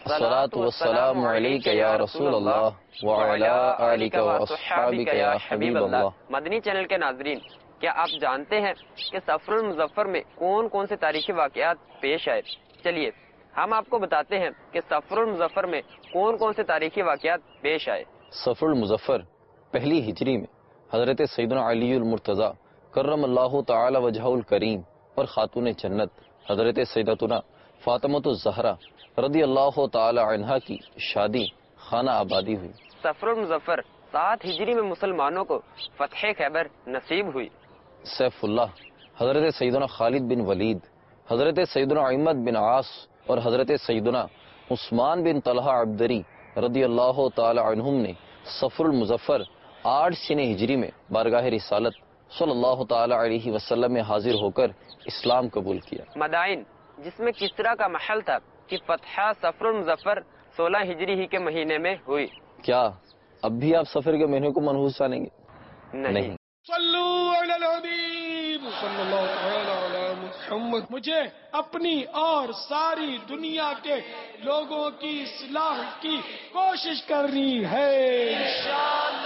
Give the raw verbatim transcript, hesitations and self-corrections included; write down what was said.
الصلاۃ والسلام علیک یا رسول اللہ وعلی آلک واصحابک یا حبیب اللہ۔ مدنی چینل کے ناظرین، کیا آپ جانتے ہیں کہ سفر المظفر میں کون کون سے تاریخی واقعات پیش آئے؟ چلیے ہم آپ کو بتاتے ہیں کہ سفر المظفر میں کون کون سے تاریخی واقعات پیش آئے۔ سفر المظفر پہلی ہجری میں حضرت سیدنا علی المرتضی کرم اللہ تعالی وجہہ الکریم اور خاتون جنت حضرت سیدتنا فاطمۃ الزہرا رضی اللہ تعالی عنہا کی شادی خانہ آبادی ہوئی۔ سفر المظفر سات ہجری میں مسلمانوں کو فتح خیبر نصیب ہوئی۔ سیف اللہ حضرت سیدنا خالد بن ولید، حضرت سیدنا عماد بن عاص اور حضرت سیدنا عثمان بن طلحہ عبدری رضی اللہ تعالی عنہم نے سفر المظفر آٹھ سن ہجری میں بارگاہ رسالت صلی اللہ تعالی علیہ وسلم میں حاضر ہو کر اسلام قبول کیا۔ مدائن جس میں کسرا کا محل تھا کہ فتح سفر المظفر سولہ ہجری ہی کے مہینے میں ہوئی۔ کیا اب بھی آپ سفر کے مہینے کو منحوس جانیں گے؟ نہیں۔ صلو علی الحبیب صلی اللہ تعالی علی محمد۔ مجھے اپنی اور ساری دنیا کے لوگوں کی اصلاح کی کوشش کرنی ہے انشاءاللہ۔